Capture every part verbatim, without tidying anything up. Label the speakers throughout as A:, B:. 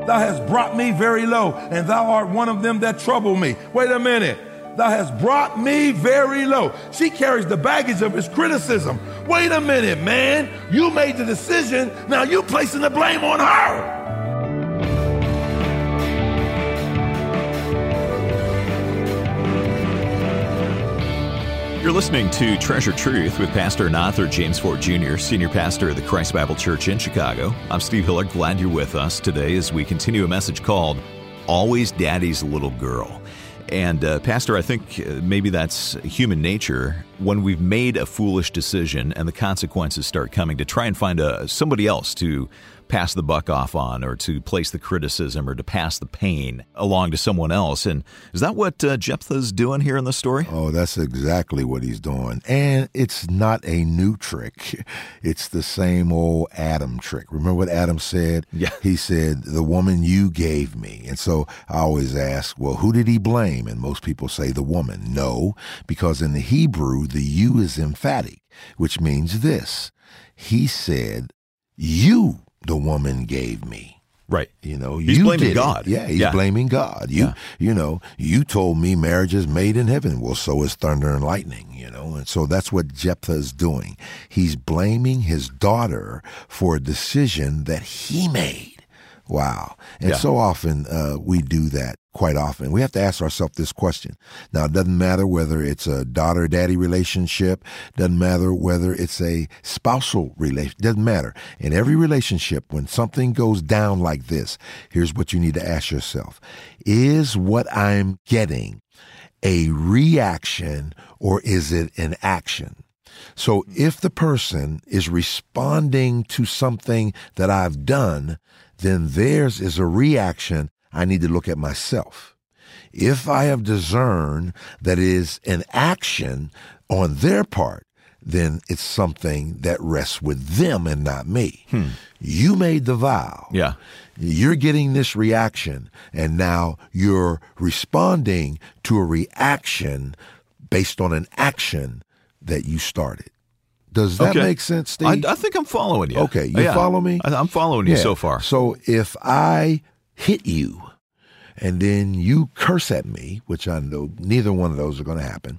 A: Thou hast brought me very low, and thou art one of them that trouble me. Wait a minute. Thou hast brought me very low. She carries the baggage of his criticism. Wait a minute, man. You made the decision. Now you placing the blame on her.
B: You're listening to Treasure Truth with Pastor and author James Ford Junior, Senior Pastor of the Christ Bible Church in Chicago. I'm Steve Hiller. Glad you're with us today as we continue a message called Always Daddy's Little Girl. And uh, Pastor, I think uh, maybe that's human nature. When we've made a foolish decision and the consequences start coming, to try and find a, somebody else to pass the buck off on, or to place the criticism, or to pass the pain along to someone else. And is that what uh, Jephthah's doing here in the story?
C: Oh, that's exactly what he's doing. And it's not a new trick. It's the same old Adam trick. Remember what Adam said?
B: Yeah.
C: He said, the woman you gave me. And so I always ask, well, who did he blame? And most people say the woman. No, because in the Hebrew, the you is emphatic, which means this. He said, you, the woman gave me.
B: Right.
C: You know,
B: he's
C: you
B: blaming
C: did
B: God.
C: It. Yeah, he's
B: yeah.
C: blaming God. You,
B: yeah.
C: you know, you told me marriage is made in heaven. Well, so is thunder and lightning, you know. And so that's what Jephthah is doing. He's blaming his daughter for a decision that he made. Wow. And
B: yeah.
C: so often uh, we do that. Quite often. We have to ask ourselves this question. Now, it doesn't matter whether it's a daughter-daddy relationship, doesn't matter whether it's a spousal relationship, doesn't matter. In every relationship, when something goes down like this, here's what you need to ask yourself. Is what I'm getting a reaction, or is it an action? So if the person is responding to something that I've done, then theirs is a reaction. I need to look at myself. If I have discerned that it is an action on their part, then it's something that rests with them and not me.
B: Hmm.
C: You made the vow.
B: Yeah.
C: You're getting this reaction, and now you're responding to a reaction based on an action that you started. Does that
B: okay.
C: make sense, Steve?
B: I, I think I'm following you.
C: Okay, you
B: yeah.
C: follow me?
B: I, I'm following you
C: yeah.
B: so far.
C: So if I hit you, and then you curse at me, which I know neither one of those are going to happen,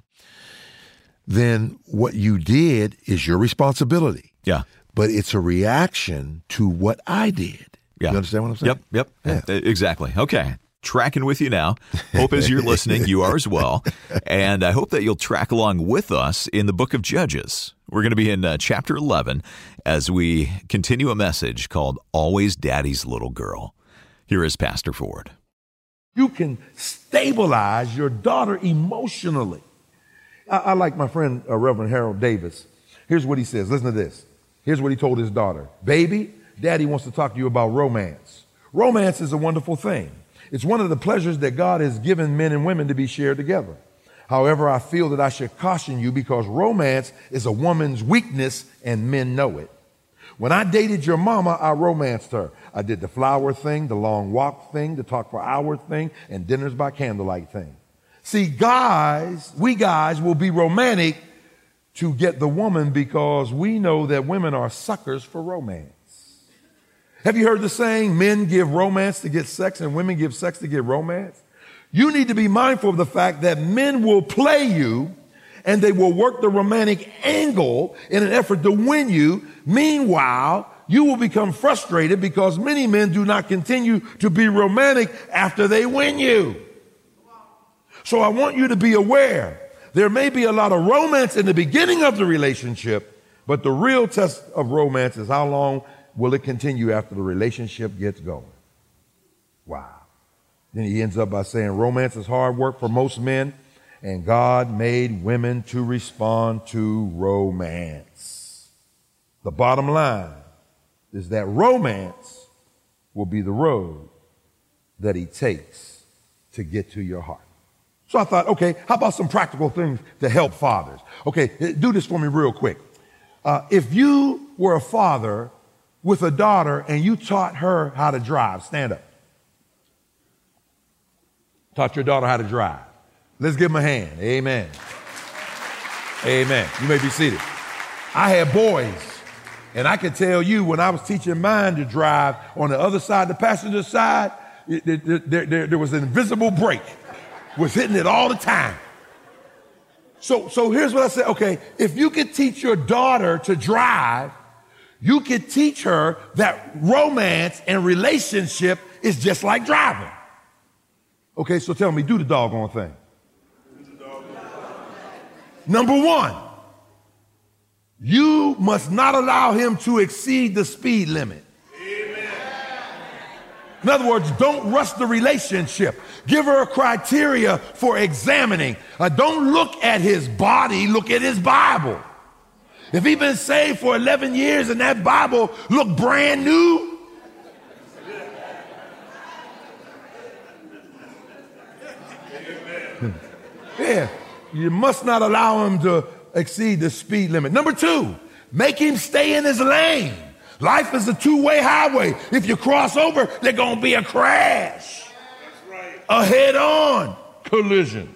C: then what you did is your responsibility.
B: Yeah.
C: But it's a reaction to what I did.
B: Yeah.
C: You understand what I'm saying?
B: Yep, yep. Yeah. Exactly. Okay. Tracking with you now. Hope as you're listening, you are as well. And I hope that you'll track along with us in the book of Judges. We're going to be in uh, chapter eleven as we continue a message called Always Daddy's Little Girl. Here is Pastor Ford.
A: You can stabilize your daughter emotionally. I, I like my friend, uh, Reverend Harold Davis. Here's what he says. Listen to this. Here's what he told his daughter. Baby, Daddy wants to talk to you about romance. Romance is a wonderful thing. It's one of the pleasures that God has given men and women to be shared together. However, I feel that I should caution you because romance is a woman's weakness and men know it. When I dated your mama, I romanced her. I did the flower thing, the long walk thing, the talk for hours thing, and dinners by candlelight thing. See, guys, we guys will be romantic to get the woman because we know that women are suckers for romance. Have you heard the saying, men give romance to get sex and women give sex to get romance? You need to be mindful of the fact that men will play you and they will work the romantic angle in an effort to win you. Meanwhile, you will become frustrated because many men do not continue to be romantic after they win you. So I want you to be aware. There may be a lot of romance in the beginning of the relationship, but the real test of romance is how long will it continue after the relationship gets going. Wow. Then he ends up by saying romance is hard work for most men, and God made women to respond to romance. The bottom line is that romance will be the road that he takes to get to your heart. So I thought, okay, how about some practical things to help fathers? Okay, do this for me real quick. Uh, if you were a father with a daughter and you taught her how to drive, stand up. Taught your daughter how to drive. Let's give them a hand. Amen. Amen. You may be seated. I had boys And I can tell you, when I was teaching mine to drive on the other side, the passenger side, it, it, there, there, there was an invisible brake, was hitting it all the time. So, so here's what I said. Okay, if you could teach your daughter to drive, you could teach her that romance and relationship is just like driving. Okay, so tell me, do the doggone thing. Number one, you must not allow him to exceed the speed limit. Amen. In other words, don't rush the relationship. Give her a criteria for examining. Uh, don't look at his body, look at his Bible. If he's been saved for eleven years and that Bible look brand new, yeah, you must not allow him to exceed the speed limit. Number two, make him stay in his lane. Life is a two-way highway. If you cross over, there's going to be a crash. That's right. A head-on collision.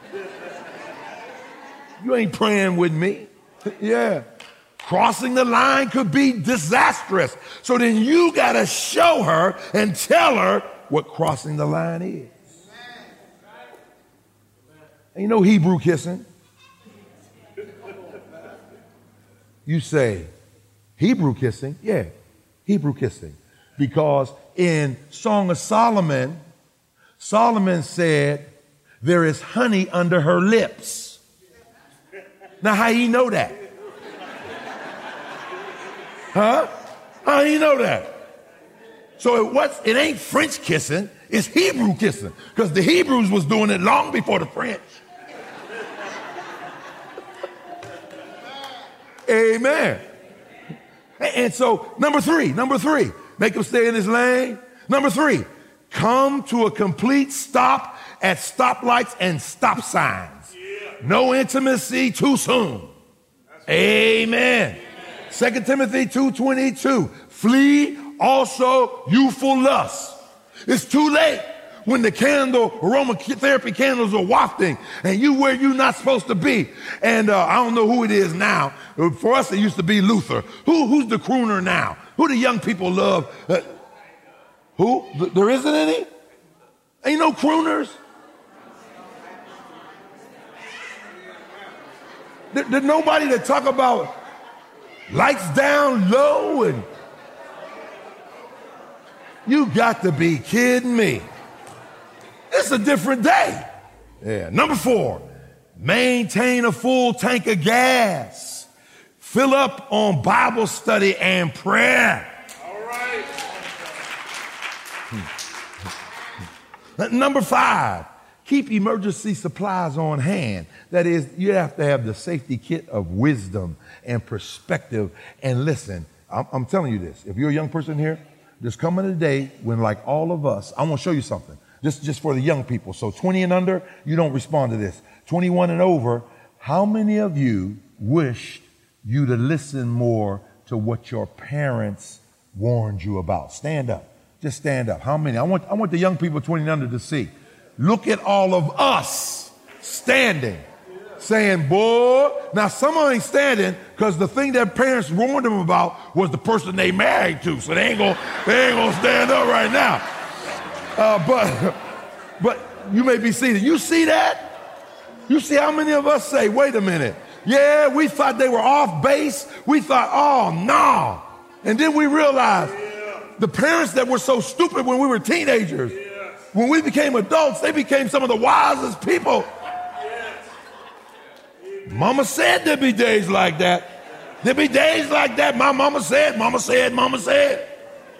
A: You ain't praying with me. Yeah. Crossing the line could be disastrous. So then you got to show her and tell her what crossing the line is. Ain't no Hebrew kissing. You say, Hebrew kissing? Yeah, Hebrew kissing. Because in Song of Solomon, Solomon said, there is honey under her lips. Now, how you know that? Huh? How do you know that? So it was, it ain't French kissing, it's Hebrew kissing. Because the Hebrews was doing it long before the French. Amen. And so, number three, number three, make him stay in his lane. Number three, come to a complete stop at stoplights and stop signs. No intimacy too soon. Amen. Second Timothy two twenty-two, flee also youthful lust. It's too late when the candle, aromatherapy candles are wafting and you where you're not supposed to be. And uh, I don't know who it is now. For us, it used to be Luther. Who, who's the crooner now? Who the young people love? Uh, who? There isn't any? Ain't no crooners? There, there's nobody that talk about lights down low and you got to be kidding me. It's a different day. Yeah. Number four, maintain a full tank of gas. Fill up on Bible study and prayer. All right. Number five, keep emergency supplies on hand. That is, you have to have the safety kit of wisdom and perspective. And listen, I'm, I'm telling you this. If you're a young person here, there's coming a day when, like all of us, I want to show you something. Just, just for the young people. So twenty and under, you don't respond to this. twenty-one and over, how many of you wished you to listen more to what your parents warned you about? Stand up. Just stand up. How many? I want, I want the young people twenty and under to see. Look at all of us standing, saying, boy, now some ain't standing because the thing that parents warned them about was the person they married to. So they ain't gonna, they ain't gonna stand up right now. Uh, but, but you may be seated. You see that? You see how many of us say, wait a minute. Yeah, we thought they were off base. We thought, oh, no. And then we realized yeah. the parents that were so stupid when we were teenagers, yeah. when we became adults, they became some of the wisest people. Yes. Mama said there'd be days like that. There'd be days like that. My mama said, mama said, mama said.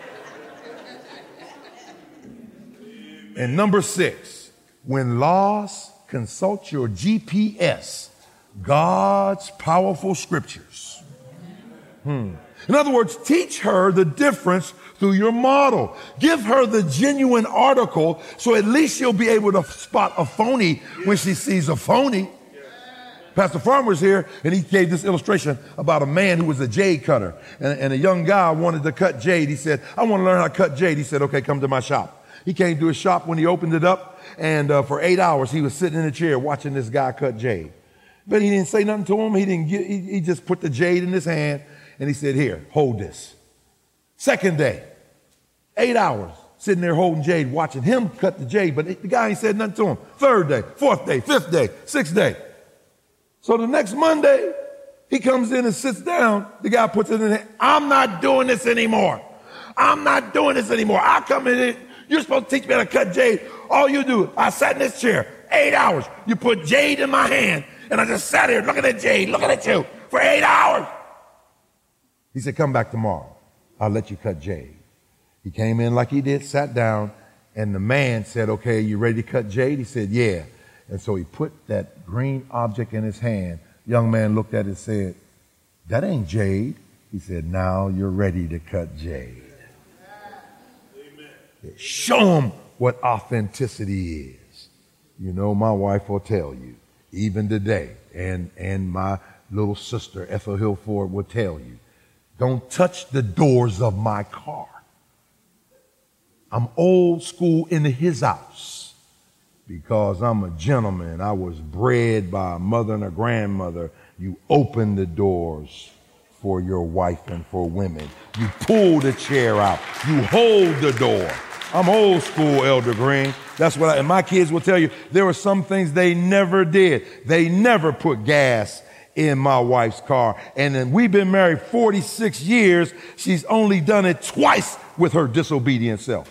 A: And number six, when lost, consult your G P S, God's powerful scriptures. Hmm. In other words, teach her the difference through your model. Give her the genuine article so at least she'll be able to spot a phony when she sees a phony. Pastor Farmer's here, and he gave this illustration about a man who was a jade cutter. And, and a young guy wanted to cut jade. He said, I want to learn how to cut jade. He said, okay, come to my shop. He came to his shop when he opened it up, and uh, for eight hours he was sitting in a chair watching this guy cut jade. But he didn't say nothing to him. He didn't get, he, he just put the jade in his hand, And he said, here, hold this. Second day, eight hours, sitting there holding jade, watching him cut the jade, but the guy ain't said nothing to him. Third day, fourth day, fifth day, sixth day. So the next Monday, he comes in and sits down. The guy puts it in there. I'm not doing this anymore. I'm not doing this anymore. I come in, you're supposed to teach me how to cut jade. All you do, I sat in this chair, eight hours. You put jade in my hand, and I just sat here looking at jade, looking at you for eight hours. He said, come back tomorrow. I'll let you cut jade. He came in like he did, sat down, and the man said, okay, you ready to cut jade? He said, yeah. And so he put that green object in his hand. Young man looked at it and said, that ain't jade. He said, now you're ready to cut jade. Amen. Show him what authenticity is. You know, my wife will tell you, even today, and, and my little sister, Ethel Hill Ford, will tell you, don't touch the doors of my car. I'm old school in his house because I'm a gentleman. I was bred by a mother and a grandmother. You open the doors for your wife and for women. You pull the chair out. You hold the door. I'm old school, Elder Green. That's what I, and my kids will tell you, there were some things they never did. They never put gas in my wife's car. And then we've been married forty-six years. She's only done it twice with her disobedient self.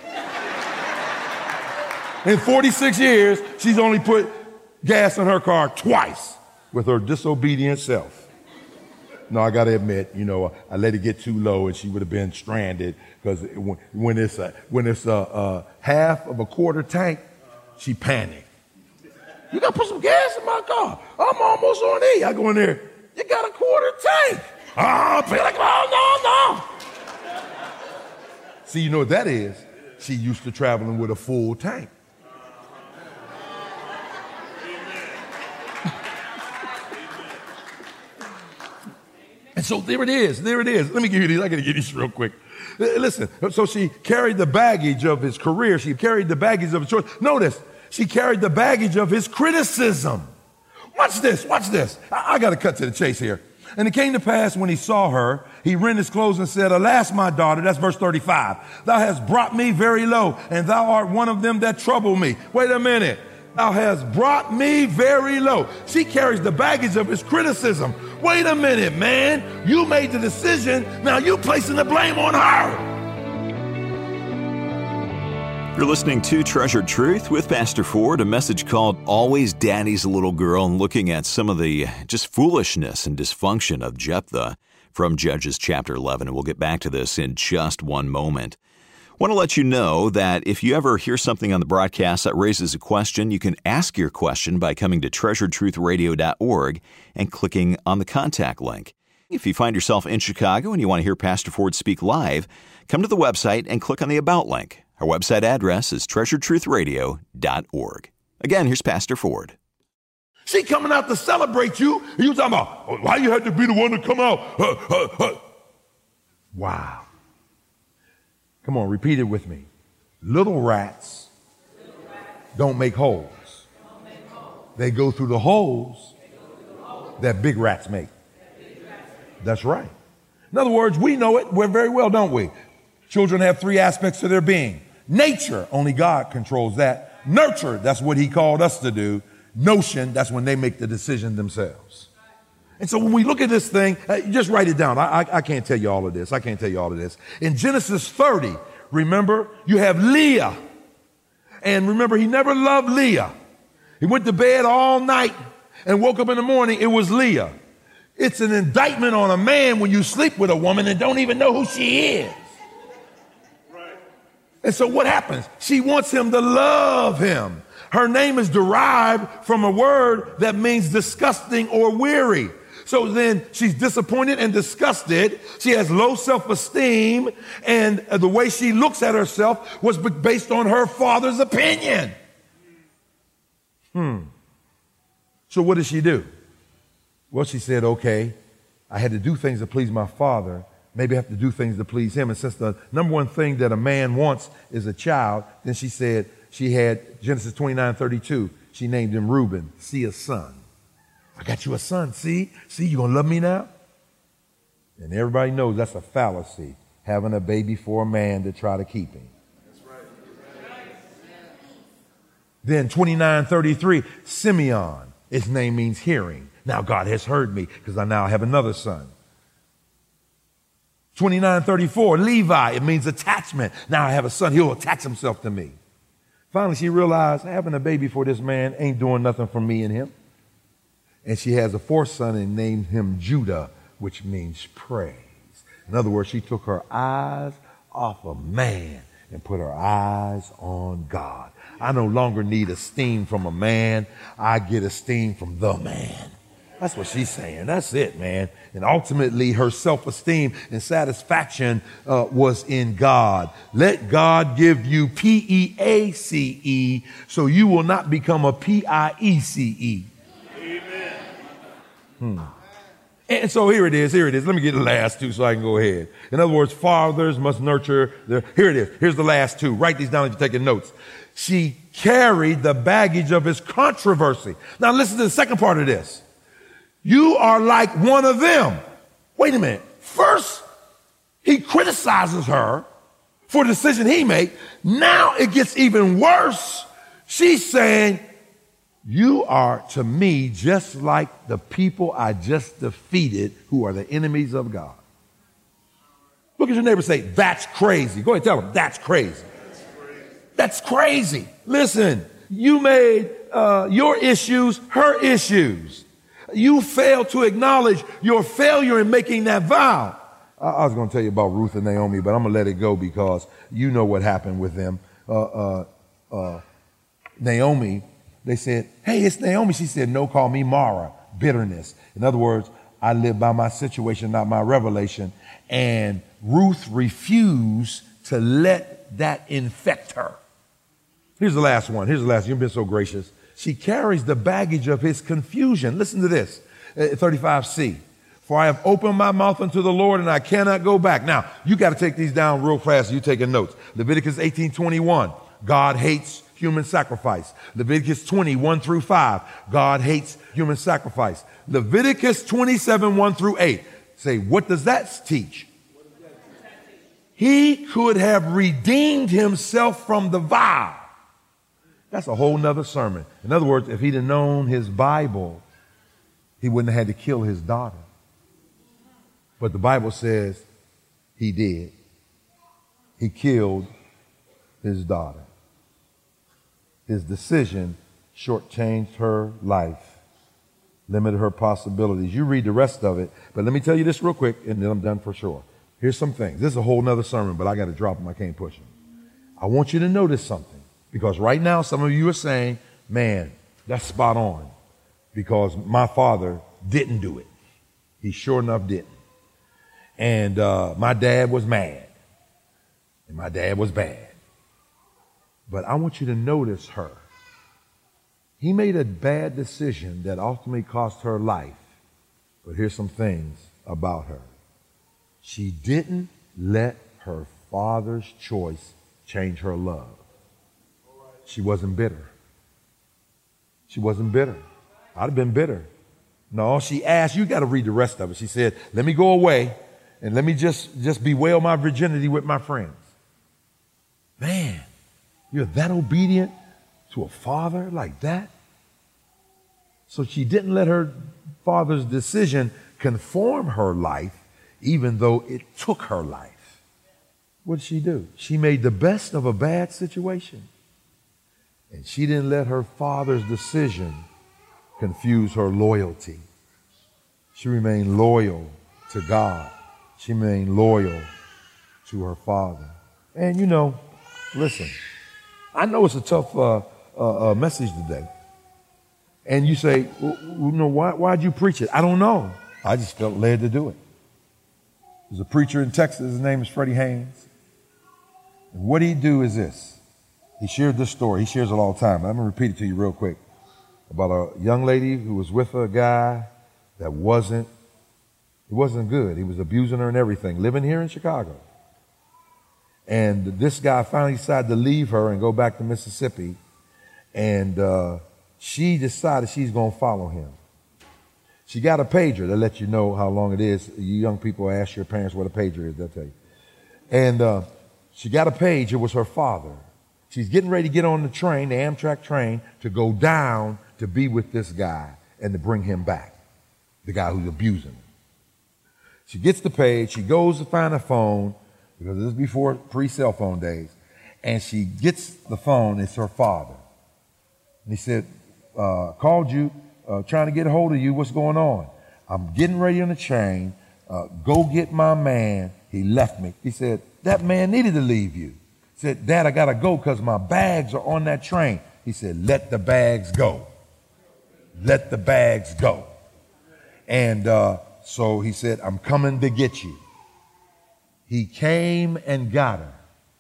A: In forty-six years, she's only put gas in her car twice with her disobedient self. No, I got to admit, you know, I let it get too low and she would have been stranded because when, when it's, a, when it's a, a half of a quarter tank, she panicked. You got to put some gas in my car. I'm almost on E. I go in there, you got a quarter tank. Oh, I feel like, oh, no, no. See, you know what that is? She used to traveling with a full tank. And so there it is, there it is. Let me give you these, I gotta give you these real quick. Listen, so she carried the baggage of his career. She carried the baggage of his choice. Notice, she carried the baggage of his criticism. Watch this, watch this. I, I gotta cut to the chase here. And it came to pass when he saw her, he rent his clothes and said, alas, my daughter, that's verse thirty-five. Thou hast brought me very low, and thou art one of them that trouble me. Wait a minute. Thou hast brought me very low. She carries the baggage of his criticism. Wait a minute, man. You made the decision. Now you placing the blame on her.
B: You're listening to Treasured Truth with Pastor Ford, a message called Always Daddy's Little Girl, and looking at some of the just foolishness and dysfunction of Jephthah from Judges chapter eleven. And we'll get back to this in just one moment. I want to let you know that if you ever hear something on the broadcast that raises a question, you can ask your question by coming to treasured truth radio dot org and clicking on the contact link. If you find yourself in Chicago and you want to hear Pastor Ford speak live, come to the website and click on the About link. Our website address is treasured truth radio dot org. Again, here's Pastor Ford.
A: She coming out to celebrate you, and you talking about, oh, why you had to be the one to come out? Uh, uh, uh. Wow. Come on, repeat it with me. Little rats, Little rats don't, make holes. don't make holes. They go through the holes, through the holes that big rats make. Big rats make. That's right. In other words, we know it we're very well, don't we? Children have three aspects to their being. Nature, only God controls that. Nurture, that's what he called us to do. Notion, that's when they make the decision themselves. And so when we look at this thing, uh, just write it down. I, I, I can't tell you all of this. I can't tell you all of this. In Genesis thirty, remember, you have Leah. And remember, he never loved Leah. He went to bed all night and woke up in the morning. It was Leah. It's an indictment on a man when you sleep with a woman and don't even know who she is. Right. And so what happens? She wants him to love him. Her name is derived from a word that means disgusting or weary. So then she's disappointed and disgusted. She has low self-esteem, and the way she looks at herself was based on her father's opinion. Hmm. So what did she do? Well, she said, okay, I had to do things to please my father. Maybe I have to do things to please him. And since the number one thing that a man wants is a child, then she said she had Genesis twenty-nine thirty-two. She named him Reuben, see a son. I got you a son. See, see, you gonna love me now? And everybody knows that's a fallacy, having a baby for a man to try to keep him. That's right. Then twenty-nine thirty-three, Simeon. His name means hearing. Now God has heard me because I now have another son. twenty-nine thirty-four, Levi. It means attachment. Now I have a son. He'll attach himself to me. Finally, she realized having a baby for this man ain't doing nothing for me and him. And she has a fourth son and named him Judah, which means praise. In other words, she took her eyes off of man and put her eyes on God. I no longer need esteem from a man. I get esteem from the man. That's what she's saying. That's it, man. And ultimately, her self-esteem and satisfaction uh, was in God. Let God give you P E A C E so you will not become a P I E C E. Amen. Hmm. And so here it is, here it is. Let me get the last two so I can go ahead. In other words, fathers must nurture their, here it is. Here's the last two. Write these down if you're taking notes. She carried the baggage of his controversy. Now listen to the second part of this. You are like one of them. Wait a minute. First, he criticizes her for the decision he made. Now it gets even worse. She's saying, you are to me just like the people I just defeated who are the enemies of God. Look at your neighbor and say, that's crazy. Go ahead, tell him, that's crazy. That's crazy. That's crazy. Listen, you made uh, your issues her issues. You failed to acknowledge your failure in making that vow. I, I was going to tell you about Ruth and Naomi, but I'm going to let it go because you know what happened with them. Uh, uh, uh, Naomi, they said, hey, it's Naomi. She said, no, call me Mara, bitterness. In other words, I live by my situation, not my revelation. And Ruth refused to let that infect her. Here's the last one. Here's the last. You've been so gracious. She carries the baggage of his confusion. Listen to this, thirty-five C. For I have opened my mouth unto the Lord and I cannot go back. Now, you got to take these down real fast. You taking notes. Leviticus eighteen twenty-one. God hates human sacrifice. Leviticus twenty, one through five. God hates human sacrifice. Leviticus twenty-seven, one through eight. Say, what does that teach? He could have redeemed himself from the vow. That's a whole nother sermon. In other words, if he'd have known his Bible, he wouldn't have had to kill his daughter. But the Bible says he did. He killed his daughter. His decision shortchanged her life, limited her possibilities. You read the rest of it, but let me tell you this real quick, and then I'm done for sure. Here's some things. This is a whole nother sermon, but I got to drop them. I can't push them. I want you to notice something. Because right now, some of you are saying, man, that's spot on. Because my father didn't do it. He sure enough didn't. And uh, my dad was mad. And my dad was bad. But I want you to notice her. He made a bad decision that ultimately cost her life. But here's some things about her. She didn't let her father's choice change her love. She wasn't bitter. She wasn't bitter. I'd have been bitter. No, she asked, you got to read the rest of it. She said, let me go away and let me just, just bewail my virginity with my friends. Man, you're that obedient to a father like that? So she didn't let her father's decision conform her life, even though it took her life. What did she do? She made the best of a bad situation. And she didn't let her father's decision confuse her loyalty. She remained loyal to God. She remained loyal to her father. And you know, listen, I know it's a tough uh, uh, uh, message today. And you say, well, you know, why, why'd you preach it? I don't know. I just felt led to do it. There's a preacher in Texas. His name is Freddie Haynes. And what he'd do is this. He shared this story. He shares it all the time. I'm going to repeat it to you real quick. About a young lady who was with a guy that wasn't, he wasn't good. He was abusing her and everything, living here in Chicago. And this guy finally decided to leave her and go back to Mississippi. And uh, she decided she's going to follow him. She got a pager to let you know how long it is. You young people ask your parents what a pager is, they'll tell you. And uh, she got a page. It was her father. She's getting ready to get on the train, the Amtrak train, to go down to be with this guy and to bring him back, the guy who's abusing her. She gets the page. She goes to find a phone, because this is before pre-cell phone days, and she gets the phone. It's her father. And he said, uh, called you, uh, trying to get a hold of you. What's going on? I'm getting ready on the train. Uh, go get my man. He left me. He said, that man needed to leave you. He said, Dad, I got to go because my bags are on that train. He said, let the bags go. Let the bags go. And uh, so he said, I'm coming to get you. He came and got her.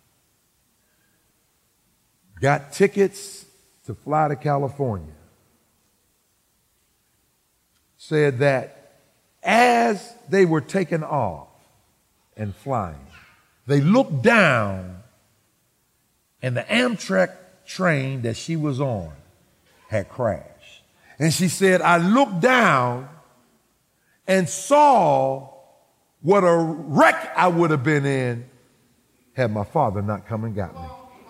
A: Got tickets to fly to California. Said that as they were taking off and flying, they looked down and the Amtrak train that she was on had crashed. And she said, I looked down and saw what a wreck I would have been in had my father not come and got me.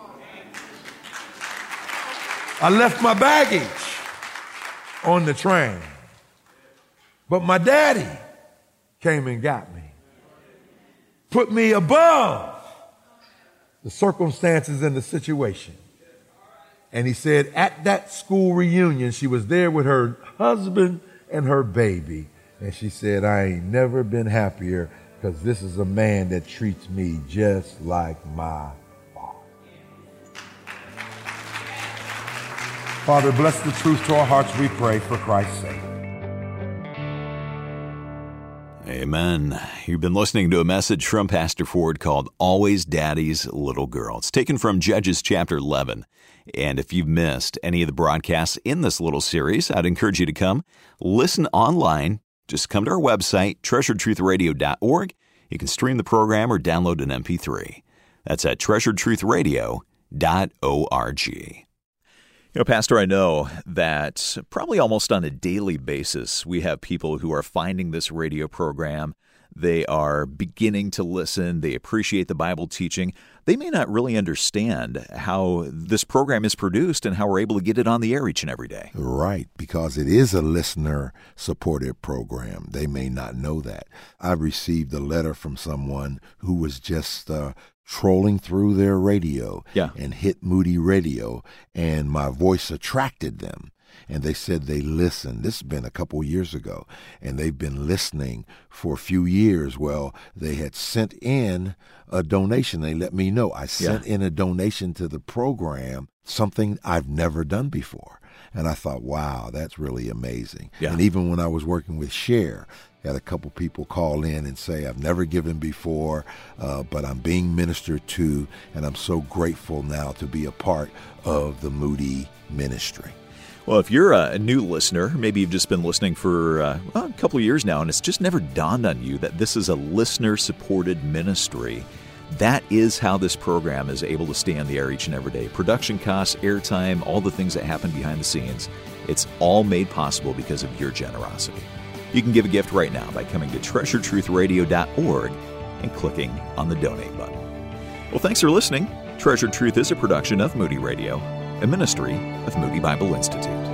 A: I left my baggage on the train, but my daddy came and got me, put me above the circumstances and the situation. And he said at that school reunion, she was there with her husband and her baby. And she said, I ain't never been happier because this is a man that treats me just like my father. Father, bless the truth to our hearts, we pray, for Christ's sake.
B: Amen. You've been listening to a message from Pastor Ford called Always Daddy's Little Girl. It's taken from Judges chapter eleven. And if you've missed any of the broadcasts in this little series, I'd encourage you to come listen online. Just come to our website, treasured truth radio dot org. You can stream the program or download an M P three. That's at treasured truth radio dot org. You know, Pastor, I know that probably almost on a daily basis, we have people who are finding this radio program. They are beginning to listen. They appreciate the Bible teaching. They may not really understand how this program is produced and how we're able to get it on the air each and every day.
C: Right, because it is a listener-supported program. They may not know that. I received a letter from someone who was just uh, trolling through their radio
B: yeah.
C: and hit Moody Radio, and my voice attracted them. And they said they listened. This has been a couple years ago, and they've been listening for a few years. Well, they had sent in a donation. They let me know. I sent yeah. in a donation to the program, something I've never done before. And I thought, wow, that's really amazing.
B: Yeah.
C: And even when I was working with Share, I had a couple people call in and say, I've never given before, uh, but I'm being ministered to, and I'm so grateful now to be a part of the Moody ministry.
B: Well, if you're a new listener, maybe you've just been listening for uh, well, a couple of years now, and it's just never dawned on you that this is a listener-supported ministry. That is how this program is able to stay on the air each and every day. Production costs, airtime, all the things that happen behind the scenes, it's all made possible because of your generosity. You can give a gift right now by coming to treasured truth radio dot org and clicking on the donate button. Well, thanks for listening. Treasured Truth is a production of Moody Radio, a ministry of Moody Bible Institute.